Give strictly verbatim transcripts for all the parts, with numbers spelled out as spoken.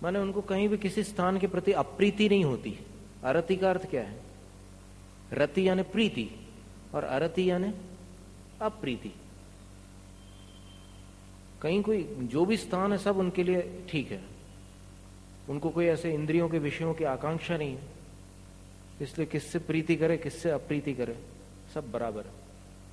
माने उनको कहीं भी किसी स्थान के प्रति अप्रीति नहीं होती। अरति का अर्थ क्या है? रति यानी प्रीति और अरति यानी अप्रीति। कहीं कोई जो भी स्थान है सब उनके लिए ठीक है, उनको कोई ऐसे इंद्रियों के विषयों की आकांक्षा नहीं है, इसलिए किससे प्रीति करे किससे अप्रीति करे सब बराबर है।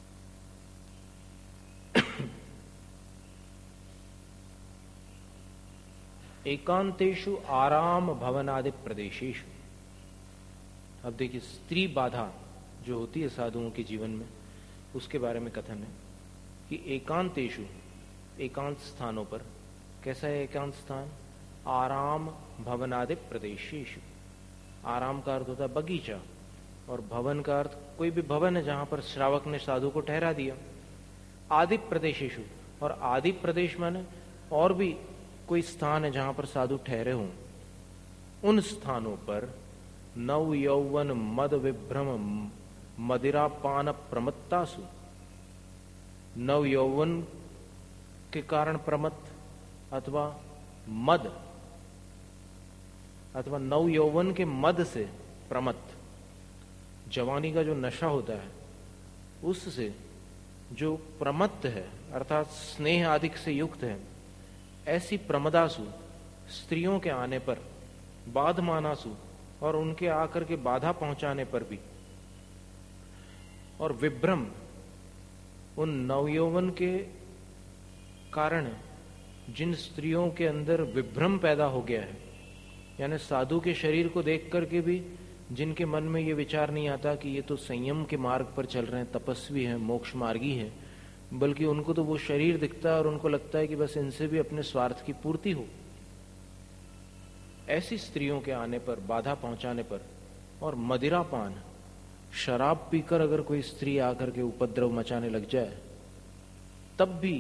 एकांतेषु आराम भवनादि प्रदेशेषु। अब देखिए स्त्री बाधा जो होती है साधुओं के जीवन में, उसके बारे में कथन है कि एकांतेषु, एकांत स्थानों पर। कैसा है एकांत स्थान? आराम भवनादि प्रदेशेषु। आराम का अर्थ होता है बगीचा, और भवन का अर्थ कोई भी भवन है जहां पर श्रावक ने साधु को ठहरा दिया। आदि प्रदेशेषु, और आदि प्रदेश माने और भी कोई स्थान है जहां पर साधु ठहरे हों, उन स्थानों पर नव यौवन मद विभ्रम मदिरापान प्रमत्तासु। नव यौवन के कारण प्रमत्त अथवा मद, अथवा नव यौवन के मद से प्रमत्त, जवानी का जो नशा होता है उससे जो प्रमत्त है अर्थात स्नेह आदि से युक्त है, ऐसी प्रमदासु स्त्रियों के आने पर, बाधमानासु और उनके आकर के बाधा पहुंचाने पर भी, और विभ्रम उन नवयौवन के कारण जिन स्त्रियों के अंदर विभ्रम पैदा हो गया है, यानी साधु के शरीर को देख करके भी जिनके मन में ये विचार नहीं आता कि ये तो संयम के मार्ग पर चल रहे हैं, तपस्वी हैं, मोक्ष मार्गी हैं, बल्कि उनको तो वो शरीर दिखता है और उनको लगता है कि बस इनसे भी अपने स्वार्थ की पूर्ति हो। ऐसी स्त्रियों के आने पर, बाधा पहुंचाने पर, और मदिरापान, शराब पीकर अगर कोई स्त्री आकर के उपद्रव मचाने लग जाए तब भी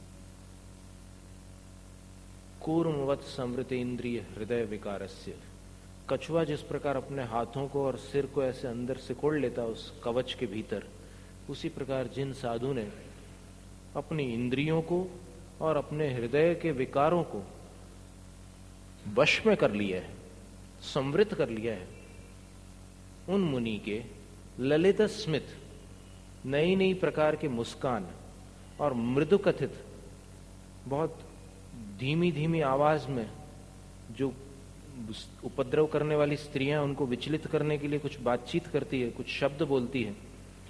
कूर्मवत समृतेन्द्रिय हृदय विकारस्य, कछुआ जिस प्रकार अपने हाथों को और सिर को ऐसे अंदर सिकोड़ लेता उस कवच के भीतर, उसी प्रकार जिन साधु ने अपनी इंद्रियों को और अपने हृदय के विकारों को वश में कर लिया है, संवृत कर लिया है, उन मुनि के ललित स्मित, नई नई प्रकार के मुस्कान और मृदु कथित, बहुत धीमी धीमी आवाज में जो उपद्रव करने वाली स्त्रियां उनको विचलित करने के लिए कुछ बातचीत करती है, कुछ शब्द बोलती है,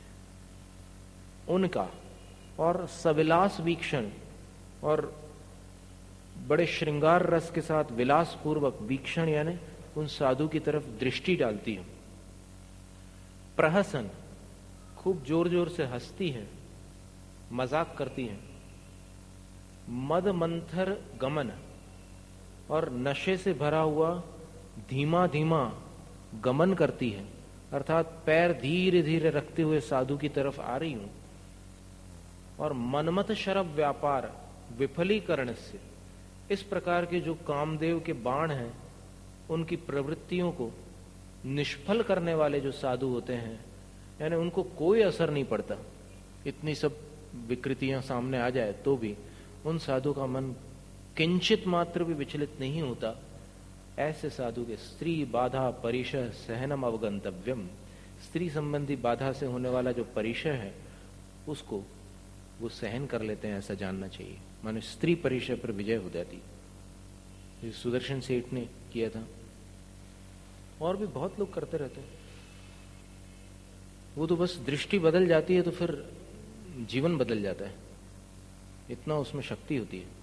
उनका, और सविलास वीक्षण और बड़े श्रृंगार रस के साथ विलास पूर्वक वीक्षण यानी उन साधु की तरफ दृष्टि डालती है। प्रहसन, खूब जोर जोर से हंसती है, मजाक करती है। मद मंथर गमन, और नशे से भरा हुआ धीमा धीमा गमन करती है, अर्थात पैर धीरे धीरे रखते हुए साधु की तरफ आ रही हूं। और मनमत शरब व्यापार विफलीकरण से, इस प्रकार के जो कामदेव के बाण हैं उनकी प्रवृत्तियों को निष्फल करने वाले जो साधु होते हैं, यानी उनको कोई असर नहीं पड़ता, इतनी सब विकृतियां सामने आ जाए तो भी उन साधु का मन किंचित मात्र भी विचलित नहीं होता, ऐसे साधु के स्त्री बाधा परिशय सहनम अवगंतव्यम, स्त्री संबंधी बाधा से होने वाला जो परिशय है उसको वो सहन कर लेते हैं, ऐसा जानना चाहिए। माने स्त्री परिशय पर विजय हो जाती, सुदर्शन सेठ ने किया था, और भी बहुत लोग करते रहते हैं। वो तो बस दृष्टि बदल जाती है तो फिर जीवन बदल जाता है, इतना उसमें शक्ति होती है।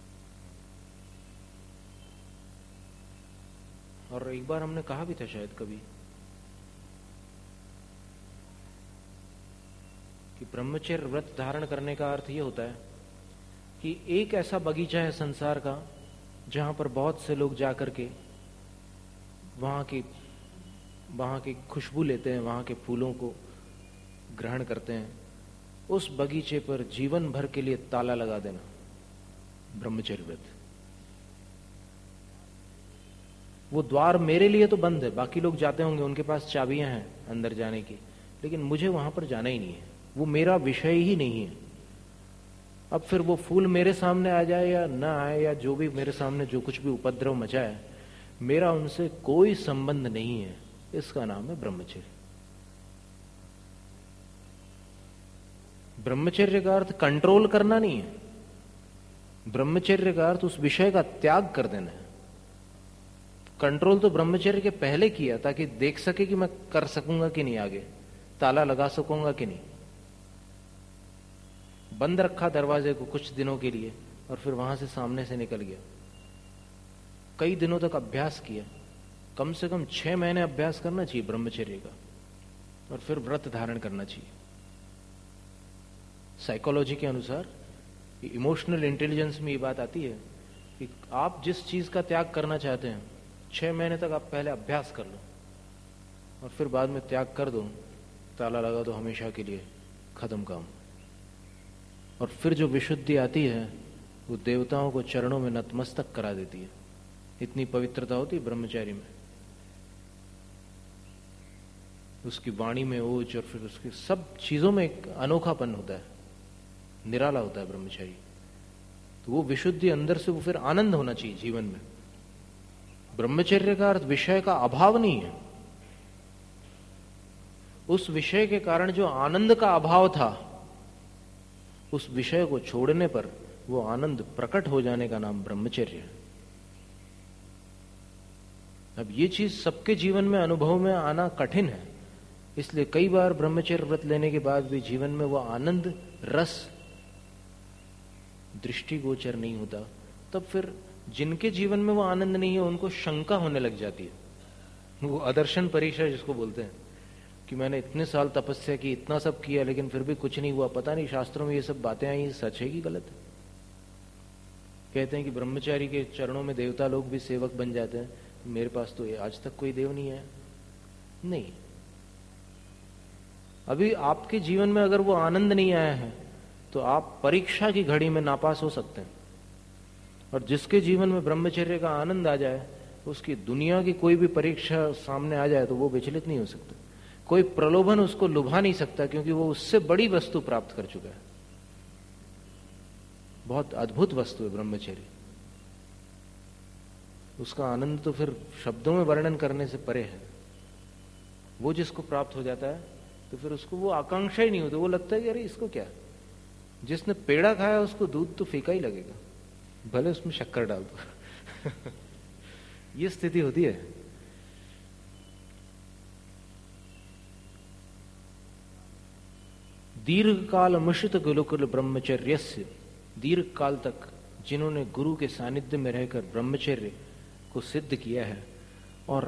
और एक बार हमने कहा भी था शायद कभी कि ब्रह्मचर्य व्रत धारण करने का अर्थ ये होता है कि एक ऐसा बगीचा है संसार का जहां पर बहुत से लोग जाकर के वहां की वहां की खुशबू लेते हैं, वहां के फूलों को ग्रहण करते हैं। उस बगीचे पर जीवन भर के लिए ताला लगा देना, ब्रह्मचर्य व्रत। वो द्वार मेरे लिए तो बंद है, बाकी लोग जाते होंगे, उनके पास चाबियां हैं अंदर जाने की, लेकिन मुझे वहां पर जाना ही नहीं है, वो मेरा विषय ही नहीं है। अब फिर वो फूल मेरे सामने आ जाए या ना आए, या जो भी मेरे सामने जो कुछ भी उपद्रव मचाए, मेरा उनसे कोई संबंध नहीं है, इसका नाम है ब्रह्मचर्य। ब्रह्मचर्य का अर्थ कंट्रोल करना नहीं है, ब्रह्मचर्य का अर्थ उस विषय का त्याग कर देना है। कंट्रोल तो ब्रह्मचर्य के पहले किया ताकि देख सके कि मैं कर सकूंगा कि नहीं, आगे ताला लगा सकूंगा कि नहीं। बंद रखा दरवाजे को कुछ दिनों के लिए और फिर वहां से सामने से निकल गया। कई दिनों तक अभ्यास किया, कम से कम छह महीने अभ्यास करना चाहिए ब्रह्मचर्य का, और फिर व्रत धारण करना चाहिए। साइकोलॉजी के अनुसार, इमोशनल इंटेलिजेंस में ये बात आती है कि आप जिस चीज का त्याग करना चाहते हैं, छह महीने तक आप पहले अभ्यास कर लो और फिर बाद में त्याग कर दो, ताला लगा दो हमेशा के लिए, खत्म काम। और फिर जो विशुद्धि आती है वो देवताओं को चरणों में नतमस्तक करा देती है। इतनी पवित्रता होती है ब्रह्मचारी में, उसकी वाणी में ओज और फिर उसकी सब चीजों में एक अनोखापन होता है, निराला होता है ब्रह्मचारी। तो वो विशुद्धि अंदर से, वो फिर आनंद होना चाहिए जीवन में। ब्रह्मचर्य का अर्थ विषय का अभाव नहीं है, उस विषय के कारण जो आनंद का अभाव था, उस विषय को छोड़ने पर वो आनंद प्रकट हो जाने का नाम ब्रह्मचर्य है। अब ये चीज सबके जीवन में अनुभव में आना कठिन है, इसलिए कई बार ब्रह्मचर्य व्रत लेने के बाद भी जीवन में वो आनंद रस दृष्टिगोचर नहीं होता। तब फिर जिनके जीवन में वो आनंद नहीं है उनको शंका होने लग जाती है। वो अदर्शन परीक्षा जिसको बोलते हैं कि मैंने इतने साल तपस्या की, इतना सब किया, लेकिन फिर भी कुछ नहीं हुआ, पता नहीं शास्त्रों में ये सब बातें आई, सच है कि गलत है। कहते हैं कि ब्रह्मचारी के चरणों में देवता लोग भी सेवक बन जाते हैं। मेरे पास तो आज तक कोई देव नहीं है। नहीं, अभी आपके जीवन में अगर वो आनंद नहीं आया है तो आप परीक्षा की घड़ी में नापास हो सकते हैं। और जिसके जीवन में ब्रह्मचर्य का आनंद आ जाए, उसकी दुनिया की कोई भी परीक्षा सामने आ जाए तो वो विचलित नहीं हो सकता। कोई प्रलोभन उसको लुभा नहीं सकता, क्योंकि वो उससे बड़ी वस्तु प्राप्त कर चुका है। बहुत अद्भुत वस्तु है ब्रह्मचर्य। उसका आनंद तो फिर शब्दों में वर्णन करने से परे है। वो जिसको प्राप्त हो जाता है तो फिर उसको वो आकांक्षा ही नहीं होती, वो लगता है कि अरे इसको क्या, जिसने पेड़ा खाया उसको दूध तो फीका ही लगेगा, भले उसमें शक्कर डाल दो। ये स्थिति होती है। दीर्घ काल मुषित गुरुकुल ब्रह्मचर्यस्य, दीर्घ काल तक जिन्होंने गुरु के सानिध्य में रहकर ब्रह्मचर्य को सिद्ध किया है और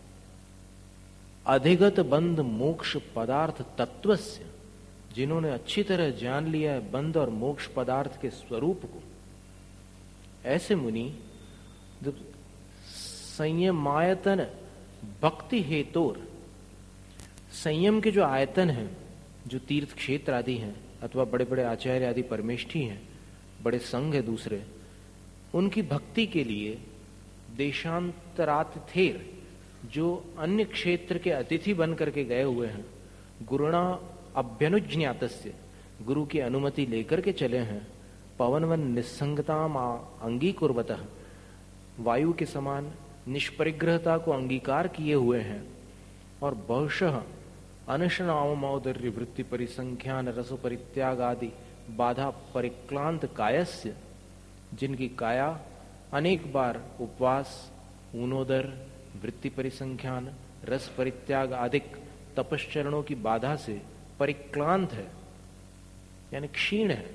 अधिगत बंध मोक्ष पदार्थ तत्वस्य, जिन्होंने अच्छी तरह जान लिया है बंध और मोक्ष पदार्थ के स्वरूप को, ऐसे मुनि जब संयमायतन भक्ति हेतुर, संयम के जो आयतन हैं, जो तीर्थ क्षेत्र आदि हैं अथवा बड़े बड़े आचार्य आदि परमेष्ठी हैं, बड़े संघ है दूसरे, उनकी भक्ति के लिए देशांतरातिथेर, जो अन्य क्षेत्र के अतिथि बन करके गए हुए हैं, गुरुणा अभ्यनुज्ञातस्य, गुरु की अनुमति लेकर के चले हैं, पवनवन निस्संगताम अंगीकुर्वतः, वायु के समान निष्परिग्रहता को अंगीकार किए हुए हैं, और बहुशः अनशनावमौदर्य वृत्ति परिसंख्यान रस परित्याग आदि बाधा परिक्लांत कायस्य, जिनकी काया अनेक बार उपवास, ऊनोदर, वृत्ति परिसंख्यान, रस परित्याग आदि तपश्चरणों की बाधा से परिक्लांत है, यानी क्षीण है,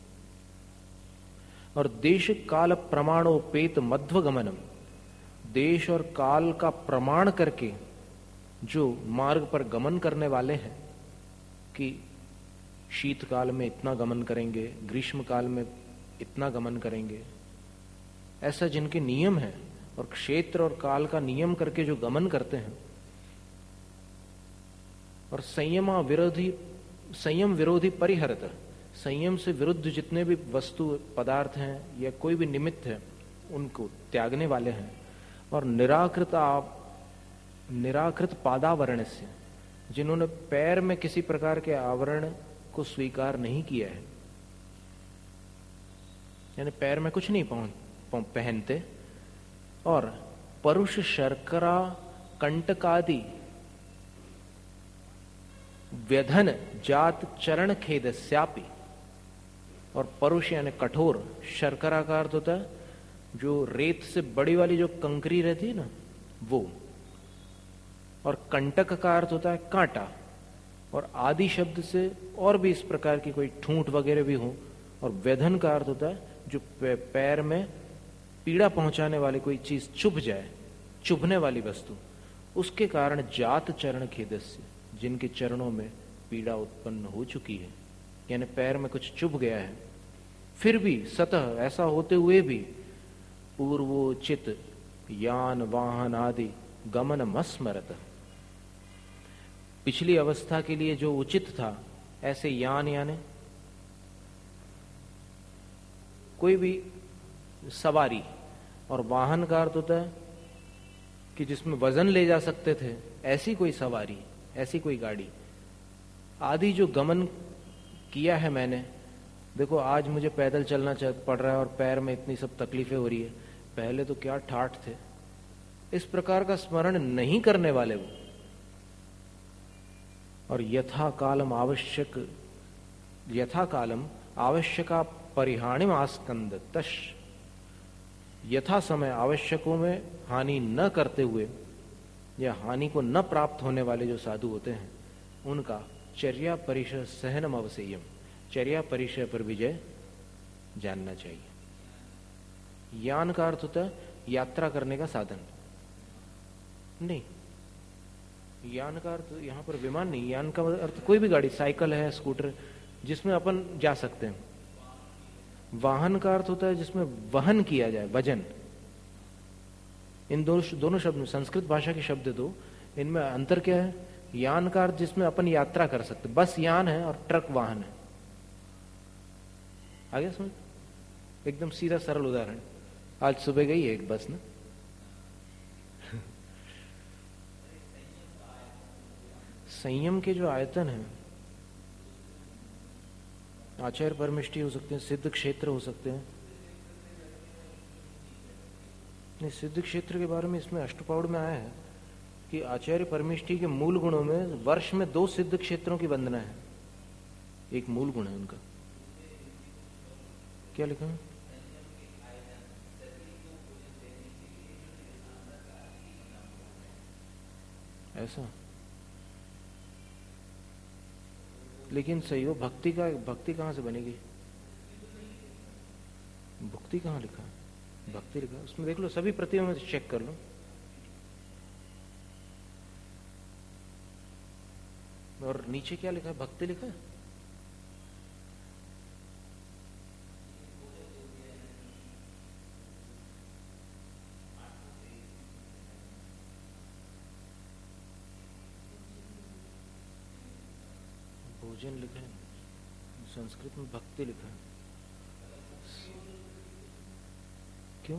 और देश काल प्रमाणोपेत मध्वगमनम, देश और काल का प्रमाण करके जो मार्ग पर गमन करने वाले हैं कि शीतकाल में इतना गमन करेंगे, ग्रीष्म काल में इतना गमन करेंगे, ऐसा जिनके नियम है, और क्षेत्र और काल का नियम करके जो गमन करते हैं, और संयमा विरोधी संयम विरोधी परिहरत, संयम से विरुद्ध जितने भी वस्तु पदार्थ हैं या कोई भी निमित्त है उनको त्यागने वाले हैं, और निराकृत निराकृत पादावरण से, जिन्होंने पैर में किसी प्रकार के आवरण को स्वीकार नहीं किया है, यानी पैर में कुछ नहीं पहनते, और परुष शर्करा कंटकादि व्यधन जात चरण खेद स्यापी। और परुष यानी कठोर, शर्करा का अर्थ होता है जो रेत से बड़ी वाली जो कंकरी रहती है ना वो, और कंटक का अर्थ होता है कांटा, और आदि शब्द से और भी इस प्रकार की कोई ठूंठ वगैरह भी हो, और व्यधन का अर्थ होता है जो पैर में पीड़ा पहुंचाने वाली कोई चीज चुभ जाए, चुभने वाली वस्तु, उसके कारण जात चरण खेदस्य, जिनके चरणों में पीड़ा उत्पन्न हो चुकी है, यानी पैर में कुछ चुभ गया है, फिर भी सतह ऐसा होते हुए भी पूर्वोचित यान वाहन आदि गमन मस्मरत, पिछली अवस्था के लिए जो उचित था ऐसे यान यानी कोई भी सवारी, और वाहन का अर्थ होता है कि जिसमें वजन ले जा सकते थे, ऐसी कोई सवारी, ऐसी कोई गाड़ी आदि जो गमन किया है मैंने। देखो आज मुझे पैदल चलना पड़ रहा है और पैर में इतनी सब तकलीफें हो रही है, पहले तो क्या ठाठ थे। इस प्रकार का स्मरण नहीं करने वाले वो, और यथा कालम आवश्यक यथा कालम आवश्यका परिहाणिम आस्कंद तश, यथा समय आवश्यकों में हानि न करते हुए या हानि को न प्राप्त होने वाले जो साधु होते हैं उनका चर्या परिचय सहनम अवसेयम, चर्या परिचय पर विजय जानना चाहिए। यान का अर्थ होता है यात्रा करने का साधन, नहीं यान का अर्थ यहां पर विमान नहीं, यान का अर्थ कोई भी गाड़ी, साइकिल है, स्कूटर, जिसमें अपन जा सकते हैं। वाहन का अर्थ होता है जिसमें वहन किया जाए, वजन। इन दोनों दोनों शब्द में, संस्कृत भाषा के शब्द दो, इनमें अंतर क्या है? यान का अर्थ जिसमें अपन यात्रा कर सकते, बस यान है और ट्रक वाहन है। आगे समझ, एकदम सीधा सरल उदाहरण। आज सुबह गई है एक बस ना, संयम के जो आयतन है, आचार्य परमिष्टि हो सकते हैं, सिद्ध क्षेत्र हो सकते हैं। नहीं, सिद्ध क्षेत्र के बारे में इसमें अष्टपाउड़ में आया है कि आचार्य परमिष्टि के मूल गुणों में वर्ष में दो सिद्ध क्षेत्रों की वंदना है, एक मूल गुण है उनका। क्या लिखा है? ऐसा, लेकिन सही हो, भक्ति का, भक्ति कहां से बनेगी? भक्ति कहां लिखा है? भक्ति लिखा, उसमें देख लो, सभी प्रतियों में चेक कर लो। और नीचे क्या लिखा है? भक्ति लिखा है। भोजन लिखा है, संस्कृत में भक्ति लिखा है। क्यों?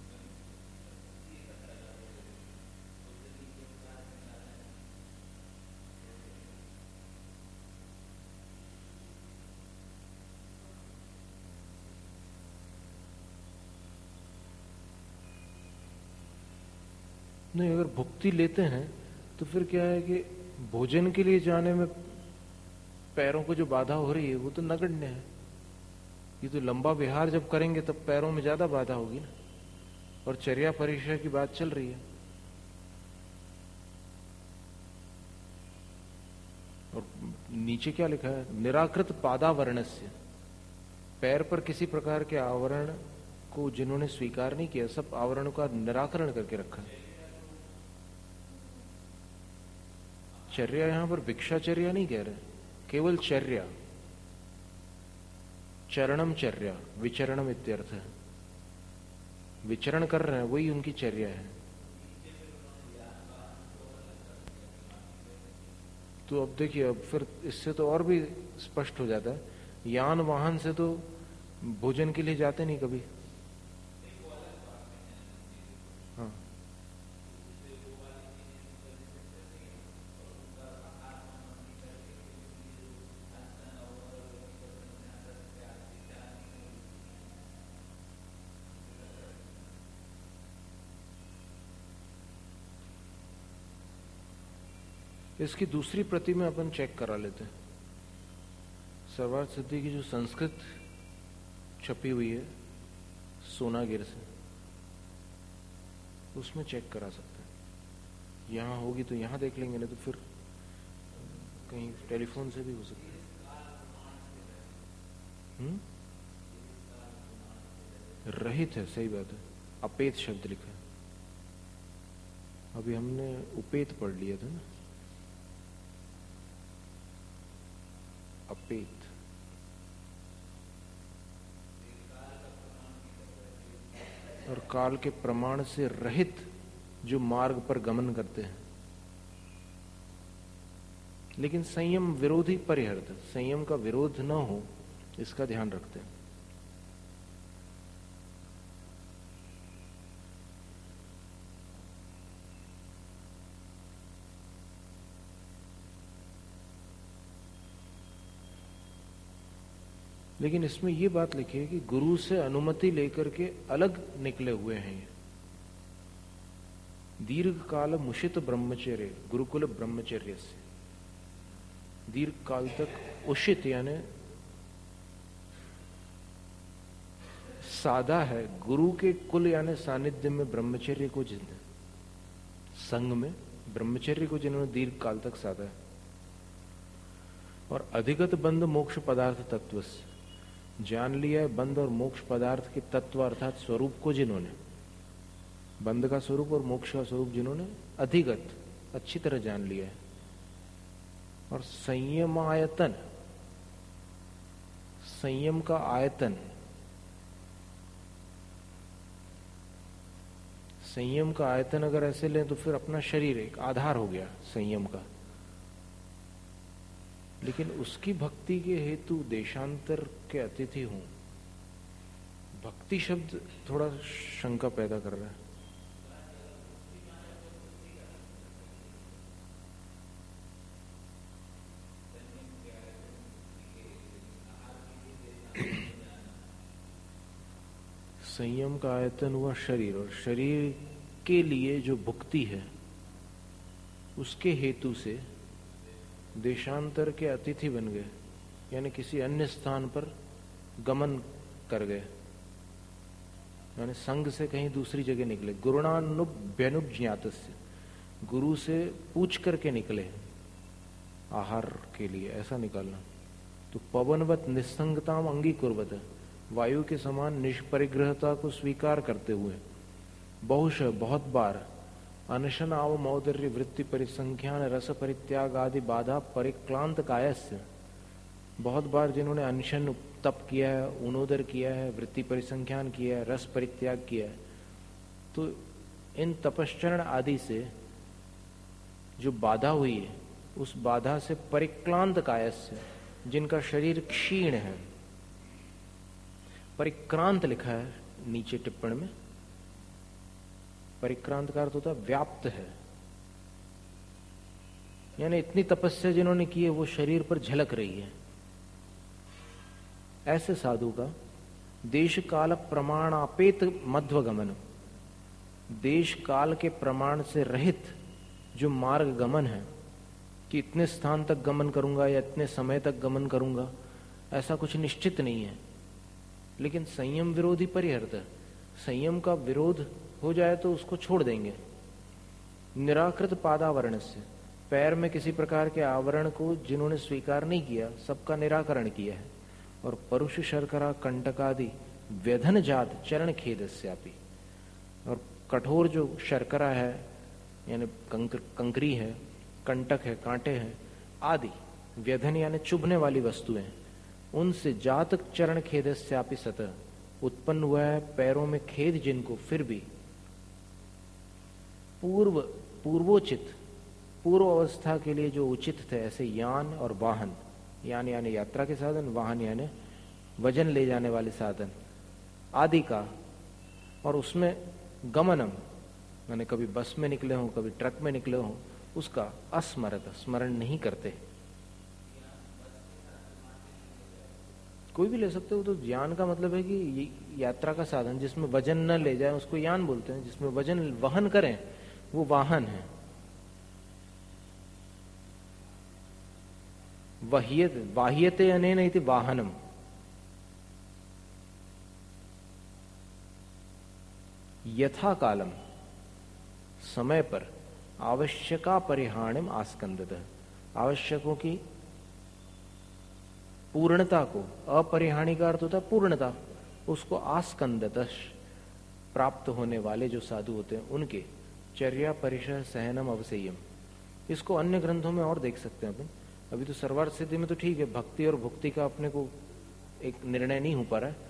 नहीं, अगर भुक्ति लेते हैं तो फिर क्या है कि भोजन के लिए जाने में पैरों को जो बाधा हो रही है वो तो नगण्य है। ये तो लंबा विहार जब करेंगे तब पैरों में ज्यादा बाधा होगी ना, और चर्या परिचय की बात चल रही है। और नीचे क्या लिखा है? निराकृत पादावरणस्य, पैर पर किसी प्रकार के आवरण को जिन्होंने स्वीकार नहीं किया, सब आवरणों का निराकरण करके रखा है। चर्या यहां पर भिक्षाचर्या नहीं कह रहे, केवल चर्या, चरणम चर्या, विचरणम इत्यर्थ है। विचरण कर रहे हैं वही उनकी चर्या है। तो अब देखिए, अब फिर इससे तो और भी स्पष्ट हो जाता है, यान वाहन से तो भोजन के लिए जाते नहीं कभी। हाँ, इसकी दूसरी प्रति में अपन चेक करा लेते हैं। सर्वार्थ सिद्धि की जो संस्कृत छपी हुई है सोनागिर से, उसमें चेक करा सकते हैं। यहां होगी तो यहां देख लेंगे, नहीं तो फिर कहीं टेलीफोन से भी हो सकता है। हम्म रहित है, सही बात है। अपेत शब्द लिखा है। अभी हमने उपेत पढ़ लिया था ना, अपेत। और काल के प्रमाण से रहित जो मार्ग पर गमन करते हैं, लेकिन संयम विरोधी परिहर्त, संयम का विरोध न हो इसका ध्यान रखते हैं। लेकिन इसमें यह बात लिखी है कि गुरु से अनुमति लेकर के अलग निकले हुए हैं ये। दीर्घ काल मुषित ब्रह्मचर्य, गुरुकुल ब्रह्मचर्य से दीर्घ काल तक उषित यानी सादा है, गुरु के कुल यानी सानिध्य में ब्रह्मचर्य को, जिन्हें संग में ब्रह्मचर्य को जिन्होंने दीर्घ काल तक साधा है। और अधिगत बंध मोक्ष पदार्थ तत्व से जान लिया है बंध और मोक्ष पदार्थ के तत्व अर्थात स्वरूप को, जिन्होंने बंध का स्वरूप और मोक्ष का स्वरूप जिन्होंने अधिगत अच्छी तरह जान लिया है। और संयमायतन, संयम का आयतन, संयम का आयतन अगर ऐसे लें तो फिर अपना शरीर एक आधार हो गया संयम का। लेकिन उसकी भक्ति के हेतु देशांतर के अतिथि हूं, भक्ति शब्द थोड़ा शंका पैदा कर रहा है। संयम का आयतन हुआ शरीर, और शरीर के लिए जो भुक्ति है उसके हेतु से देशांतर के अतिथि बन गए, यानी किसी अन्य स्थान पर गमन कर गए, यानी संग से कहीं दूसरी जगह निकले। गुरुणानुभ्यनुज्ञातस्य, गुरु से पूछ करके निकले आहार के लिए, ऐसा निकालना। तो पवनवत निस्संगताम अंगीकुर्वत, वायु के समान निष्परिग्रहता को स्वीकार करते हुए, बहुश बहुत बार अनशन आव मौदर्य वृत्ति परिसंख्यान रस परित्याग आदि बाधा परिक्लांत कायस्य, बहुत बार जिन्होंने अनशन तप किया है, उनोदर किया है, वृत्ति परिसंख्यान किया है, रस परित्याग किया है, तो इन तपश्चरण आदि से जो बाधा हुई है उस बाधा से परिक्लांत कायस्य, जिनका शरीर क्षीण है, परिक्रांत लिखा है नीचे टिप्पण में, परिक्रांत का अर्थ होता है व्याप्त है, यानी इतनी तपस्या जिन्होंने की है वो शरीर पर झलक रही है। ऐसे साधु का देश काल प्रमाणापेत मध्वगमन, देश काल के प्रमाण से रहित जो मार्ग गमन है कि इतने स्थान तक गमन करूंगा या इतने समय तक गमन करूंगा, ऐसा कुछ निश्चित नहीं है। लेकिन संयम विरोधी परिहर्त, संयम का विरोध हो जाए तो उसको छोड़ देंगे। निराकृत पादावरण से, पैर में किसी प्रकार के आवरण को जिन्होंने स्वीकार नहीं किया सबका निराकरण किया है। और परुष शर्करा कंटकादि व्यधन जात चरण खेदस्यापि, और कठोर जो शर्करा है यानी कंकर, कंकरी है, कंटक है, कांटे हैं आदि, व्यधन यानी चुभने वाली वस्तुएं, उनसे जातक चरण खेदस्यापि सतः, उत्पन्न हुआ है पैरों में खेद जिनको, फिर भी पूर्व पूर्वोचित, पूर्व अवस्था के लिए जो उचित थे, ऐसे यान और वाहन, यान यानी यात्रा के साधन, वाहन यानी वजन ले जाने वाले साधन आदि का, और उसमें गमनम मैंने कभी बस में निकले हों, कभी ट्रक में निकले हों, उसका अस्मरत, स्मरण नहीं करते। कोई भी ले सकते हो। तो यान का मतलब है कि यात्रा का साधन जिसमें वजन न ले जाए उसको यान बोलते हैं, जिसमें वजन वहन करें वो वाहन है। वह्यते बाह्यते अनेन इति वाहनम, यथा कालम समय पर आवश्यका परिहाणिम आस्कंदतः, आवश्यकों की पूर्णता को, अपरिहाणी का अर्थ होता है पूर्णता, उसको आस्कंदतः प्राप्त होने वाले जो साधु होते हैं उनके चर्या परिशय सहनम अवसेयम। इसको अन्य ग्रंथों में और देख सकते हैं अपन। अभी तो सर्वार्थ सिद्धि में तो ठीक है, भक्ति और भुक्ति का अपने को एक निर्णय नहीं हो पा रहा है।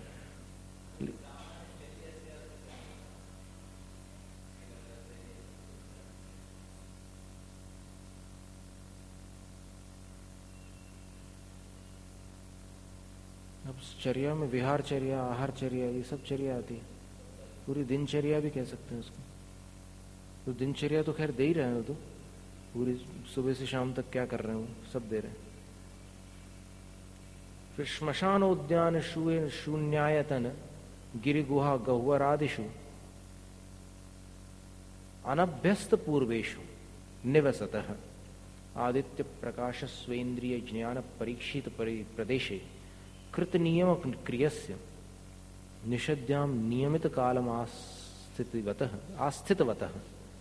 अब चर्या में विहार चर्या, आहार चर्या, ये सब चर्या आती है। पूरी दिनचर्या भी कह सकते हैं उसको। तो दिनचर्या तो खैर दे ही रहे हैं, तो पूरी सुबह से शाम तक क्या कर रहे हो सब दे रहे हैं। फिर श्मशान उद्यान शून्यायतन गिरि गुहा गह्वरादिषु अनभ्यस्त पूर्वेशु निवसतः आदित्य प्रकाश स्वेन्द्रिय ज्ञान परीक्षित प्रदेशे कृत नियम क्रियस्य निषद्याम नियमित कालम आस्थितवतः आस्थितवतः।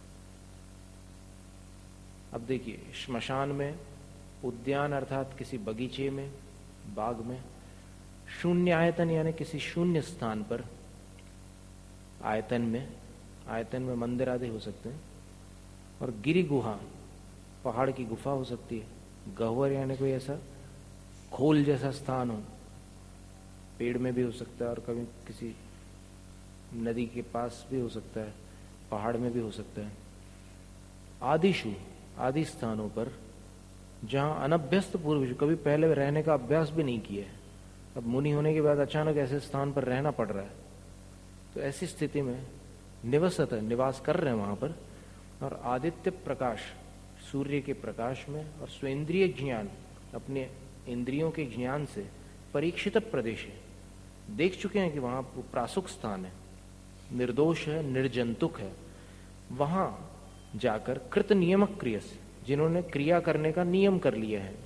अब देखिए, श्मशान में, उद्यान अर्थात किसी बगीचे में, बाग में, शून्य आयतन यानी किसी शून्य स्थान पर, आयतन में, आयतन में मंदिर आदि हो सकते हैं, और गिरि गुहा पहाड़ की गुफा हो सकती है, गह्वर यानी कोई ऐसा खोल जैसा स्थान हो, पेड़ में भी हो सकता है और कभी किसी नदी के पास भी हो सकता है, पहाड़ में भी हो सकता है। आदिशु आदि स्थानों पर जहां अनभ्यस्त पूर्व, कभी पहले रहने का अभ्यास भी नहीं किया है, अब मुनि होने के बाद अचानक ऐसे स्थान पर रहना पड़ रहा है, तो ऐसी स्थिति में निवसत है, निवास कर रहे हैं वहां पर। और आदित्य प्रकाश, सूर्य के प्रकाश में, और स्वेन्द्रिय ज्ञान, अपने इंद्रियों के ज्ञान से परीक्षित प्रदेश है, देख चुके हैं कि वहां प्रासुक स्थान है, निर्दोष है, निर्जंतुक है, वहां जाकर कृत नियमक क्रिया से, जिन्होंने क्रिया करने का नियम कर लिया है,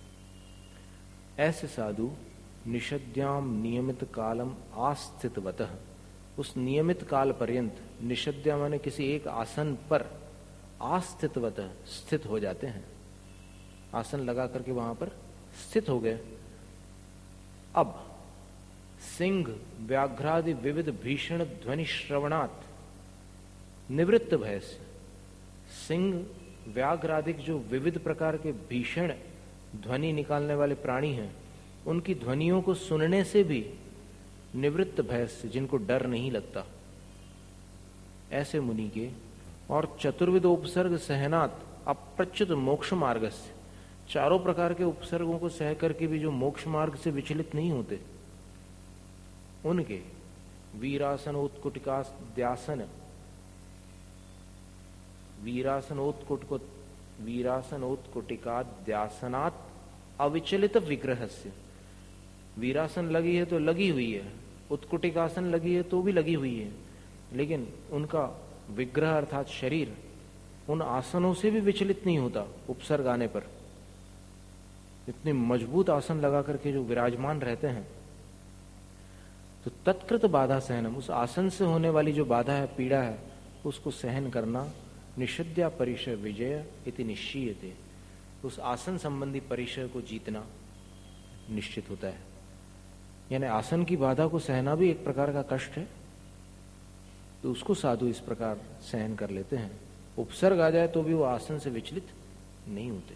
ऐसे साधु निषद्याम नियमित कालम आस्थितवतः, उस नियमित काल पर्यंत, निषद्या माने किसी एक आसन पर, आस्थितवतः स्थित हो जाते हैं, आसन लगा करके वहां पर स्थित हो गए। अब सिंह व्याघ्रादि विविध भीषण ध्वनि श्रवणात् निवृत्त भय से, सिंह व्याघ्रादिक जो विविध प्रकार के भीषण ध्वनि निकालने वाले प्राणी हैं, उनकी ध्वनियों को सुनने से भी निवृत्त भय से, जिनको डर नहीं लगता, ऐसे मुनि के, और चतुर्विध उपसर्ग सहनात् अप्रच्युत मोक्ष मार्ग से, चारों प्रकार के उपसर्गों को सह करके भी जो मोक्ष मार्ग से विचलित नहीं होते, उनके वीरासनोत्कुटिकाद्यासन, वीरासनोत्कुट को वीरासनोत्कुटिकाद्यासनात् अविचलित विग्रह से, वीरासन लगी है तो लगी हुई है, उत्कुटिकासन लगी है तो भी लगी हुई है, लेकिन उनका विग्रह अर्थात शरीर उन आसनों से भी विचलित नहीं होता। उपसर्ग आने पर इतने मजबूत आसन लगा करके जो विराजमान रहते हैं, तो तत्कृत बाधा सहनम, उस आसन से होने वाली जो बाधा है, पीड़ा है, उसको सहन करना, निषद्या परिशय विजय इति निश्चीयते, उस आसन संबंधी परिशय को जीतना निश्चित होता है। यानी आसन की बाधा को सहना भी एक प्रकार का कष्ट है, तो उसको साधु इस प्रकार सहन कर लेते हैं। उपसर्ग आ जाए तो भी वो आसन से विचलित नहीं होते।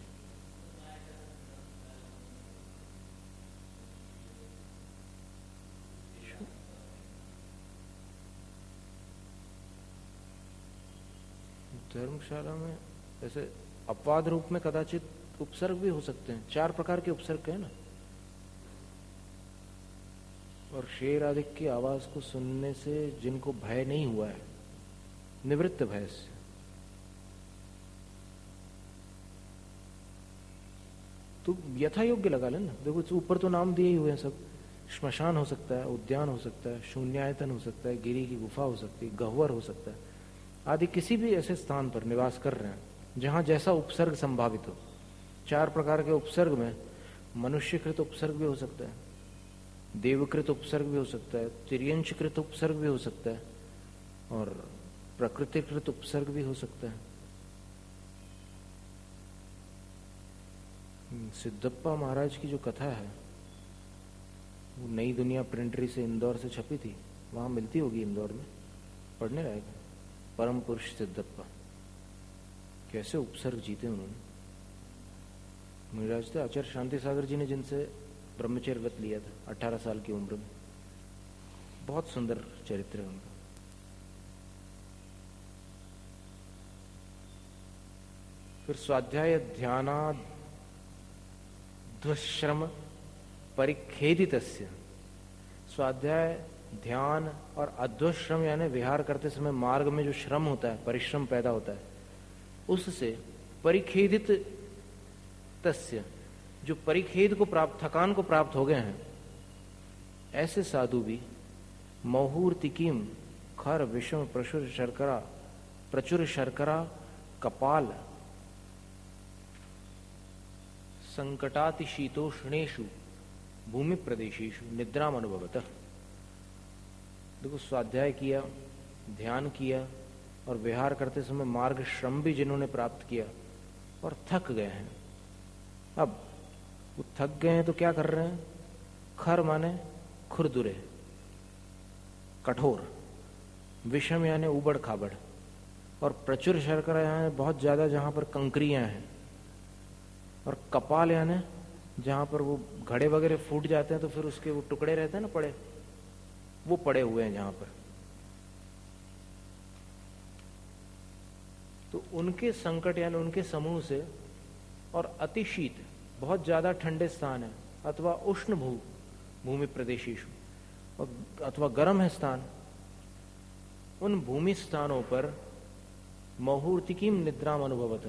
धर्मशाला में ऐसे अपवाद रूप में कदाचित उपसर्ग भी हो सकते हैं, चार प्रकार के उपसर्ग है ना, और शेर आदि की आवाज को सुनने से जिनको भय नहीं हुआ है, निवृत्त भय से, तो यथा योग्य लगा लेना। देखो ऊपर तो नाम दिए ही हुए हैं सब, श्मशान हो सकता है, उद्यान हो सकता है, शून्यायतन हो सकता है, गिरी की गुफा हो सकती है, गह्वर हो सकता है, आदि किसी भी ऐसे स्थान पर निवास कर रहे हैं जहां जैसा उपसर्ग संभावित हो। चार प्रकार के उपसर्ग में मनुष्यकृत उपसर्ग भी हो सकता है, देवकृत उपसर्ग भी हो सकता है, तिर्यंशकृत उपसर्ग भी हो सकता है और प्रकृतिकृत उपसर्ग भी हो सकता है। सिद्धप्पा महाराज की जो कथा है वो नई दुनिया प्रिंटरी से इंदौर से छपी थी, वहां मिलती होगी इंदौर में, पढ़ने लायक है। परम पुरुष सिद्धप्पा, कैसे उपसर्ग जीते उन्होंने। मुनिराज थे आचार्य शांति सागर जी ने जिनसे ब्रह्मचर्य व्रत लिया था अठारह साल की उम्र में, बहुत सुंदर चरित्र है उनका। फिर स्वाध्याय ध्यानाध्वश्रम परिखेदितस्य, स्वाध्याय ध्यान और अध्वश्रम यानी विहार करते समय मार्ग में जो श्रम होता है, परिश्रम पैदा होता है, उससे परिखेदित तस्य, जो परिखेद को प्राप्त, थकान को प्राप्त हो गए हैं, ऐसे साधु भी मौहूर्तिकीम खर विषम प्रचुर शर्करा प्रचुर शर्करा कपाल संकटाति शीतोष्णेषु भूमि प्रदेशेषु निद्राम अनुभवतः। देखो, स्वाध्याय किया, ध्यान किया और विहार करते समय मार्ग श्रम भी जिन्होंने प्राप्त किया और थक गए हैं, अब वो थक गए हैं तो क्या कर रहे हैं? खर माने खुरदुरे, कठोर, विषम यानी उबड़ खाबड़, और प्रचुर शर्करा यानी बहुत ज्यादा जहां पर कंकरियां हैं, और कपाल यानी जहां पर वो घड़े वगैरह फूट जाते हैं तो फिर उसके वो टुकड़े रहते हैं ना पड़े, वो पड़े हुए हैं जहां पर। तो उनके संकट यानी उनके समूह से, और अतिशीत बहुत ज्यादा ठंडे स्थान है, अथवा उष्ण भू भूमि प्रदेशेषु, अथवा गर्म है स्थान, उन भूमि स्थानों पर मुहूर्तिकीम निद्राम अनुभवत,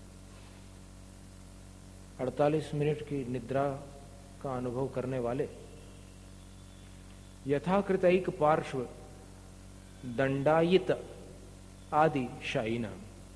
अड़तालीस मिनट की निद्रा का अनुभव करने वाले, यथाकृतैक पार्श्व दंडायित आदि शायिना,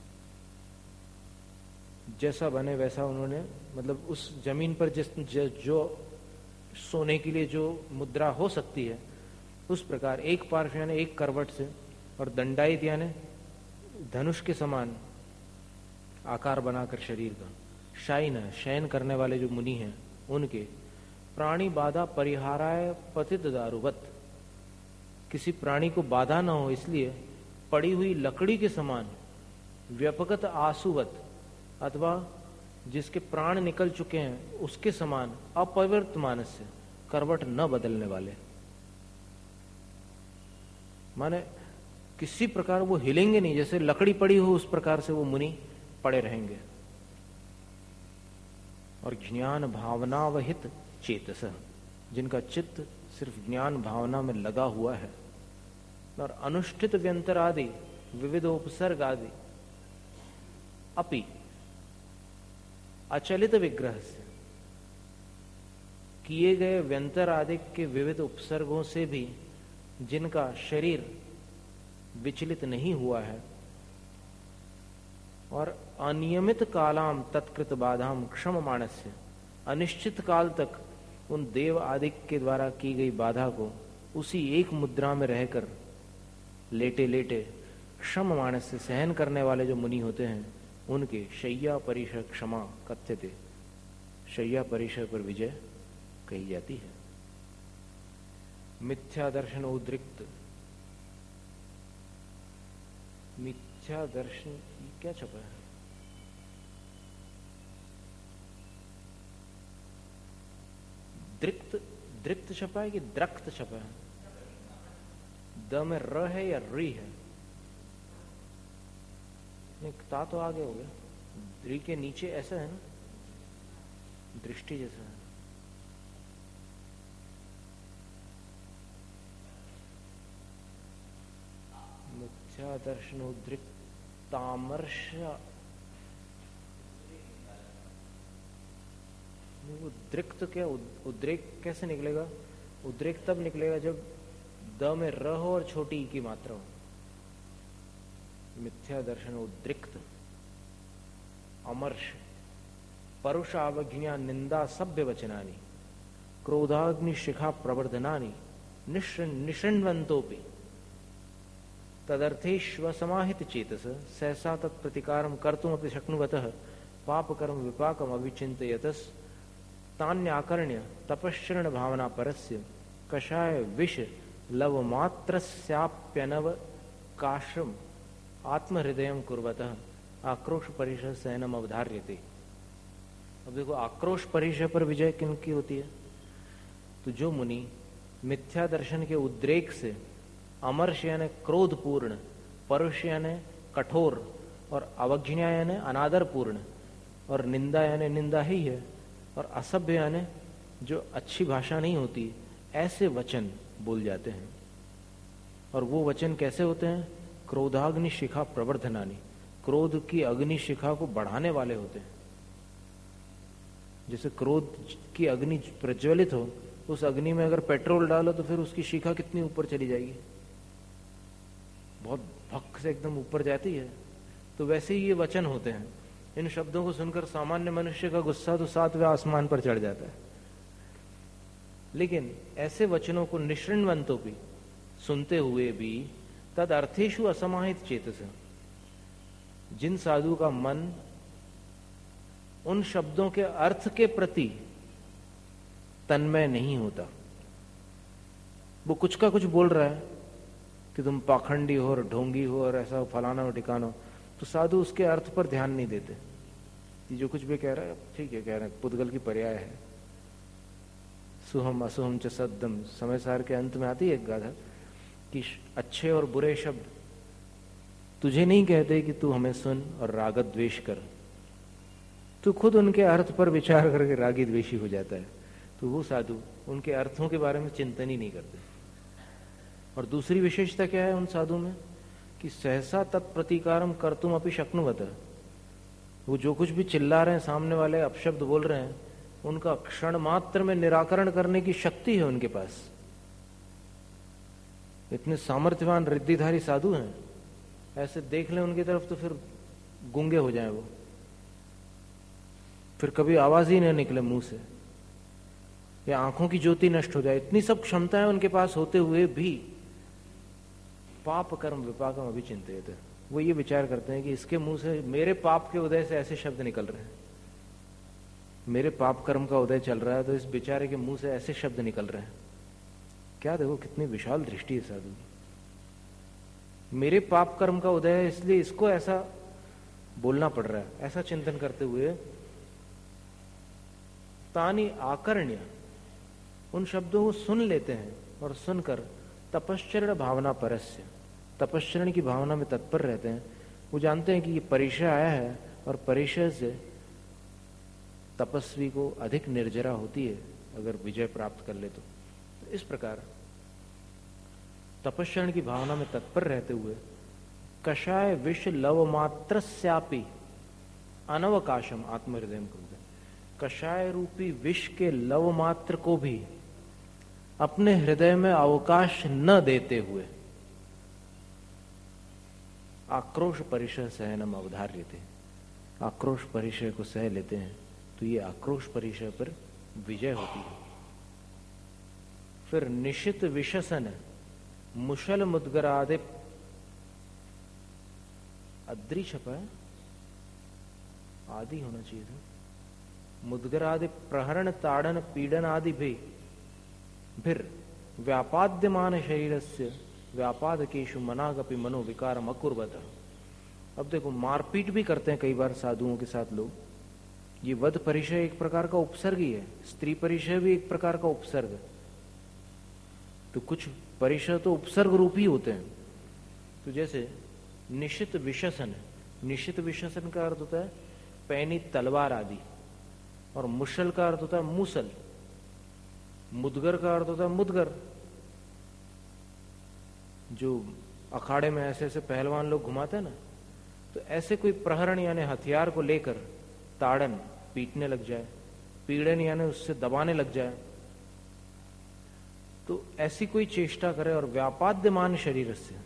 जैसा बने वैसा उन्होंने, मतलब उस जमीन पर जिस जो सोने के लिए जो मुद्रा हो सकती है उस प्रकार एक पार्श्व यानी एक करवट से, और दंडायित यानी धनुष के समान आकार बनाकर शरीर का, शायिन शयन करने वाले जो मुनि हैं उनके, प्राणी बाधा परिहाराय पतित दारुवत, किसी प्राणी को बाधा न हो इसलिए पड़ी हुई लकड़ी के समान, व्यपगत आसुवत अथवा जिसके प्राण निकल चुके हैं उसके समान, अपवित्र मानस से, करवट न बदलने वाले, माने किसी प्रकार वो हिलेंगे नहीं, जैसे लकड़ी पड़ी हो उस प्रकार से वो मुनि पड़े रहेंगे। और ज्ञान भावनावहित चेतस, जिनका चित्त सिर्फ ज्ञान भावना में लगा हुआ है, और अनुष्ठित व्यंतर आदि विविध उपसर्ग आदि अपि अचलित विग्रह से, किए गए व्यंतर आदि के विविध उपसर्गों से भी जिनका शरीर विचलित नहीं हुआ है, और अनियमित कालाम तत्कृत बाधाम क्षम मानस्य, अनिश्चित काल तक उन देव आदि के द्वारा की गई बाधा को उसी एक मुद्रा में रहकर लेटे लेटे क्षम मानस से सहन करने वाले जो मुनि होते हैं, उनके शय्या परिषय क्षमा कथ्यते, शय्या परिषय पर विजय कही जाती है। मिथ्या दर्शन उद्रिक्त, मिथ्या दर्शन क्या छपा है? दृक्त, दृक्त छपा है कि द्रक्त छपा है? द में र है या री है? ता तो आगे हो गया, री के नीचे ऐसा है ना, दृष्टि जैसा है। मिथ्या दर्शन उद्रिक्त तामर्श, उद्रिक्त क्या, उद्रेक कैसे निकलेगा? उद्रेक तब निकलेगा जब द में र हो और छोटी ई की मात्रा हो। मिथ्या दर्शन उद्रिक्त, अमर्ष, परुषावज्ञा निंदा सभ्य वचनानि क्रोधाग्नि शिखा प्रवर्धनानि निषण्वन्तोपि तदर्थेष्व समाहित चेतस सहसा तत्प्रतिकारं कर्तुमपि शक्नुवतः पापकर्म विपाकम अविचिन्तयतस् तान्याकर्ण्य तपश्चरण भावना परस्य कषाय विष लव मात्रस्याप्यनव काशम आत्महृदयम कुर्वतः आक्रोश परिषद सहनम अवधार्यते। अब देखो, आक्रोश परिषद पर विजय किन की होती है? तो जो मुनि मिथ्या दर्शन के उद्रेक से अमर्ष यानी क्रोधपूर्ण, परुष यानी कठोर, और अवज्ञा यानी अनादरपूर्ण, और निंदा यानी निंदा ही है, और असभ्य यानी जो अच्छी भाषा नहीं होती, ऐसे वचन बोल जाते हैं। और वो वचन कैसे होते हैं? क्रोधाग्नि शिखा प्रवर्धनानि, क्रोध की अग्नि शिखा को बढ़ाने वाले होते हैं। जैसे क्रोध की अग्नि प्रज्वलित हो, उस अग्नि में अगर पेट्रोल डालो तो फिर उसकी शिखा कितनी ऊपर चली जाएगी, बहुत भक से एकदम ऊपर जाती है। तो वैसे ही ये वचन होते हैं। इन शब्दों को सुनकर सामान्य मनुष्य का गुस्सा तो सातवें आसमान पर चढ़ जाता है, लेकिन ऐसे वचनों को निषण्वन्तों भी सुनते हुए भी तद अर्थेषु असमाहित चेतस, जिन साधु का मन उन शब्दों के अर्थ के प्रति तन्मय नहीं होता, वो कुछ का कुछ बोल रहा है कि तुम पाखंडी हो और ढोंगी हो और ऐसा फलाना हो ठिकाना हो, तो साधु उसके अर्थ पर ध्यान नहीं देते। ये जो कुछ भी कह रहा है ठीक है, कह रहे हैं, पुद्गल की पर्याय है। सुहम असुहम च सद्दम, समय सार के अंत में आती है एक गाथा कि अच्छे और बुरे शब्द तुझे नहीं कहते कि तू हमें सुन और राग द्वेष कर, तू खुद उनके अर्थ पर विचार करके रागी द्वेषी हो जाता है। तो वो साधु उनके अर्थों के बारे में चिंतन ही नहीं करते। और दूसरी विशेषता क्या है उन साधु में कि सहसा तत्प्रतिकारम कर्तुम अपि शक्नुवतः, वो जो कुछ भी चिल्ला रहे हैं, सामने वाले अपशब्द बोल रहे हैं, उनका क्षण मात्र में निराकरण करने की शक्ति है उनके पास। इतने सामर्थ्यवान रिद्धिधारी साधु हैं, ऐसे देख लें उनकी तरफ तो फिर गूंगे हो जाएं वो, फिर कभी आवाज ही न निकले मुंह से, या आंखों की ज्योति नष्ट हो जाए। इतनी सब क्षमताएं उनके पास होते हुए भी पाप कर्म विपाकम अभिचिंतित, वो ये विचार करते हैं कि इसके मुंह से मेरे पाप के उदय से ऐसे शब्द निकल रहे हैं, मेरे पाप कर्म का उदय चल रहा है तो इस बेचारे के मुंह से ऐसे शब्द निकल रहे हैं। क्या देखो कितनी विशाल दृष्टि है साधु की। मेरे पाप कर्म का उदय है इसलिए इसको ऐसा बोलना पड़ रहा है, ऐसा चिंतन करते हुए तानी आकर्ण्य उन शब्दों को सुन लेते हैं और सुनकर तपश्चरण भावना परस्य, तपश्चरण की भावना में तत्पर रहते हैं। वो जानते हैं कि ये परिचय आया है और परिचय से तपस्वी को अधिक निर्जरा होती है अगर विजय प्राप्त कर ले तो। इस प्रकार तपश्चरण की भावना में तत्पर रहते हुए कषाय विष लव मात्रस्यापि अनवकाशम आत्महृदय में, कषाय रूपी विष के लव मात्र को भी अपने हृदय में अवकाश न देते हुए आक्रोश परिचय सहनम अवधार्यते, आक्रोश परिचय को सह लेते हैं तो ये आक्रोश परिचय पर विजय होती है। फिर निशित विशसन मुशल मुद्गरादि, अद्री छपा है, आदि होना चाहिए था, मुद्गरादि प्रहरण ताड़न पीड़न आदि भी फिर व्यापाद्यमान शरीरस्य व्यापादकेशु मनागपि मनो विकारम अकुर्वत। अब देखो मारपीट भी करते हैं कई बार साधुओं के साथ लोग, ये वध परिचय एक प्रकार का उपसर्ग ही है, स्त्री परिचय भी एक प्रकार का उपसर्ग है, तो कुछ परिचय तो उपसर्ग रूप ही होते हैं। तो जैसे निशित विशसन, निशित विशसन का अर्थ होता है पैनी तलवार आदि, और मुशल का अर्थ होता है मूसल, मुदगर का अर्थ होता है मुदगर, जो अखाड़े में ऐसे ऐसे पहलवान लोग घुमाते हैं ना, तो ऐसे कोई प्रहरण यानी हथियार को लेकर ताड़न पीटने लग जाए, पीड़न यानी उससे दबाने लग जाए, तो ऐसी कोई चेष्टा करे और व्यापाद्यमान शरीर से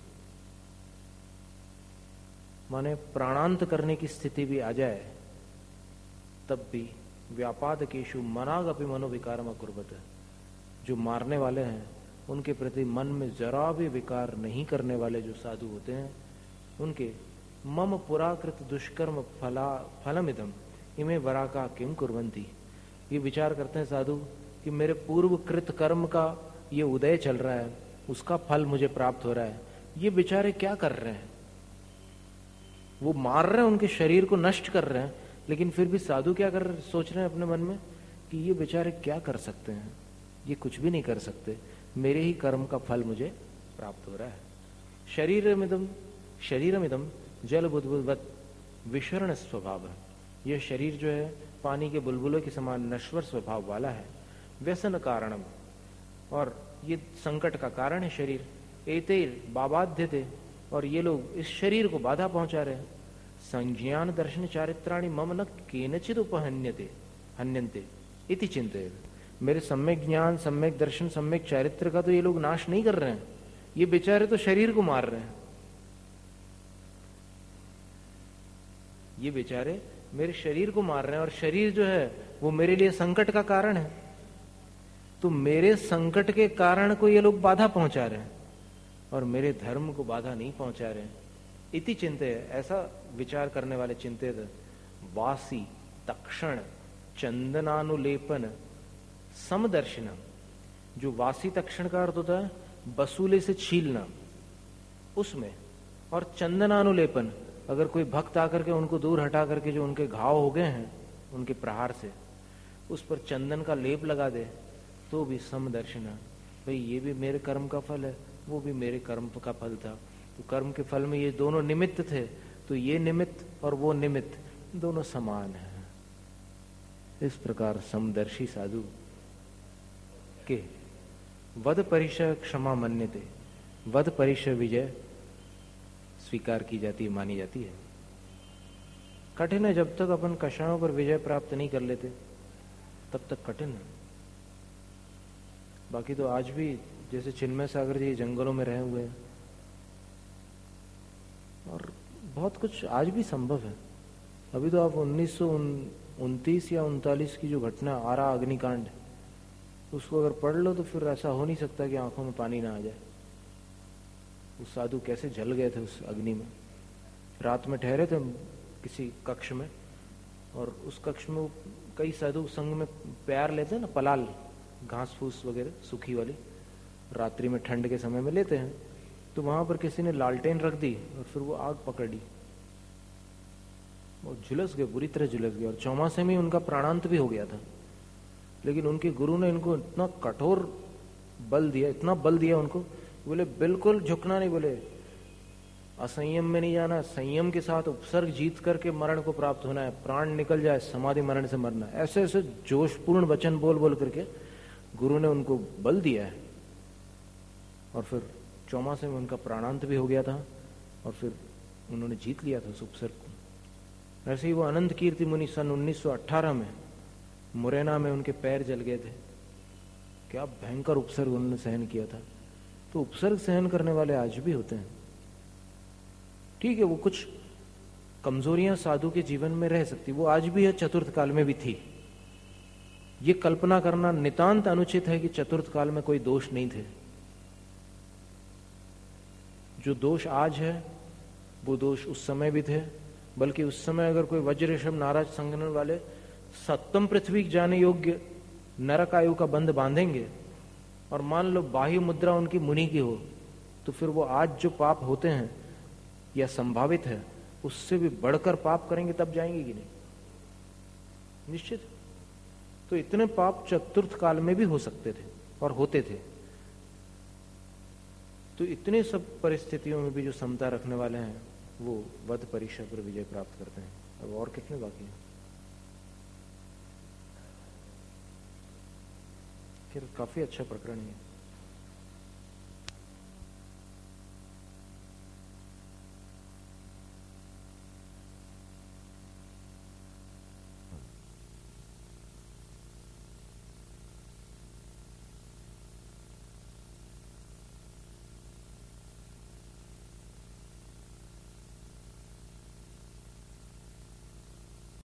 माने प्राणांत करने की स्थिति भी आ जाए, तब भी व्यापादकेषु मनागपि मनोविकारम अकुर्वत। जो मारने वाले हैं उनके प्रति मन में जरा भी विकार नहीं करने वाले जो साधु होते हैं, उनके मम पुराकृत दुष्कर्म फला फलमिदम इमे वराका किम कुर्वन्ति। ये विचार करते हैं साधु कि मेरे पूर्व कृत कर्म का ये उदय चल रहा है, उसका फल मुझे प्राप्त हो रहा है, ये बेचारे क्या कर रहे हैं। वो मार रहे हैं, उनके शरीर को नष्ट कर रहे हैं, लेकिन फिर भी साधु क्या कर सोच रहे हैं अपने मन में कि ये बेचारे क्या कर सकते हैं, ये कुछ भी नहीं कर सकते, मेरे ही कर्म का फल मुझे प्राप्त हो रहा है। शरीरमिदम शरीरमिदम जल बुद्बुद्वत विशरण स्वभाव है। यह शरीर जो है पानी के बुलबुलों के समान नश्वर स्वभाव वाला है। व्यसन कारणम, और ये संकट का कारण है शरीर। एतेर बाबाध्य थे, और ये लोग इस शरीर को बाधा पहुंचा रहे हैं। संज्ञान दर्शन चारित्राणि मम न केनचित उपहन्यते हन्यन्ते इति चिंतित। मेरे सम्यक ज्ञान, सम्यक दर्शन, सम्यक चारित्र का तो ये लोग नाश नहीं कर रहे हैं, ये बेचारे तो शरीर को मार रहे हैं। ये बेचारे मेरे शरीर को मार रहे हैं, और शरीर जो है वो मेरे लिए संकट का कारण है। तो मेरे संकट के कारण को ये लोग बाधा पहुंचा रहे हैं, और मेरे धर्म को बाधा नहीं पहुंचा रहे हैं। इति चिंते, ऐसा विचार करने वाले चिंतित। वासी तक्षण चंदनानुलेपन समदर्शिना। जो वासी तक्षण का अर्थ होता है बसूले से छीलना, उसमें, और चंदनानुलेपन, अगर कोई भक्त आकर के उनको दूर हटा करके जो उनके घाव हो गए हैं उनके प्रहार से, उस पर चंदन का लेप लगा दे तो भी समदर्शना। भाई ये भी मेरे कर्म का फल है, वो भी मेरे कर्म का फल था। तो कर्म के फल में ये दोनों निमित्त थे, तो ये निमित्त और वो निमित्त दोनों समान है। इस प्रकार समदर्शी साधु के वध परिचय क्षमा मन्यते, वध परिचय विजय स्वीकार की जाती है, मानी जाती है। कठिन है, जब तक अपन कषायों पर विजय प्राप्त नहीं कर लेते तब तक कठिन है। बाकी तो आज भी जैसे चिन्मय सागर जी जंगलों में रहे हुए हैं, और बहुत कुछ आज भी संभव है। अभी तो आप उन्नीस सौ उनतीस या उनतालीस की जो घटना आरा अग्निकांड, उसको अगर पढ़ लो तो फिर ऐसा हो नहीं सकता कि आंखों में पानी ना आ जाए। उस साधु कैसे जल गए थे उस अग्नि में। रात में ठहरे थे किसी कक्ष में, और उस कक्ष में कई साधु संग में प्यार लेते हैं ना, पलाल, घास फूस वगैरह सूखी वाली, रात्रि में ठंड के समय में लेते हैं। तो वहां पर किसी ने लालटेन रख दी और फिर वो आग पकड़ ली, और झुलस गए, बुरी तरह झुलस गए, और चौमासे में उनका प्राणांत भी हो गया था। लेकिन उनके गुरु ने इनको इतना कठोर बल दिया, इतना बल दिया उनको, बोले बिल्कुल झुकना नहीं, बोले असंयम में नहीं जाना, संयम के साथ उपसर्ग जीत करके मरण को प्राप्त होना है, प्राण निकल जाए समाधि मरण से मरना। ऐसे ऐसे जोशपूर्ण वचन बोल बोल करके गुरु ने उनको बल दिया है, और फिर चौमासे में उनका प्राणांत भी हो गया था, और फिर उन्होंने जीत लिया था उस उपसर्ग को। ऐसे ही वो अनंत कीर्ति मुनि सन उन्नीस सौ अठारह में मुरैना में उनके पैर जल गए थे। क्या भयंकर उपसर्ग उन्होंने सहन किया था। तो उपसर्ग सहन करने वाले आज भी होते हैं। ठीक है, वो कुछ कमजोरियां साधु के जीवन में रह सकती, वो आज भी है, चतुर्थ काल में भी थी। ये कल्पना करना नितांत अनुचित है कि चतुर्थ काल में कोई दोष नहीं थे। जो दोष आज है वो दोष उस समय भी थे, बल्कि उस समय अगर कोई वज्र ऋषभ नाराज संगठन वाले सप्तम पृथ्वी जाने योग्य नरक आयु का बंध बांधेंगे, और मान लो बाह्य मुद्रा उनकी मुनि की हो, तो फिर वो आज जो पाप होते हैं या संभावित है उससे भी बढ़कर पाप करेंगे, तब जाएंगे कि नहीं, निश्चित। तो इतने पाप चतुर्थ काल में भी हो सकते थे और होते थे। तो इतने सब परिस्थितियों में भी जो समता रखने वाले हैं वो वध परीक्षा पर विजय प्राप्त करते हैं। अब और कितने बाकी हैं? फिर काफी अच्छा प्रकरण है।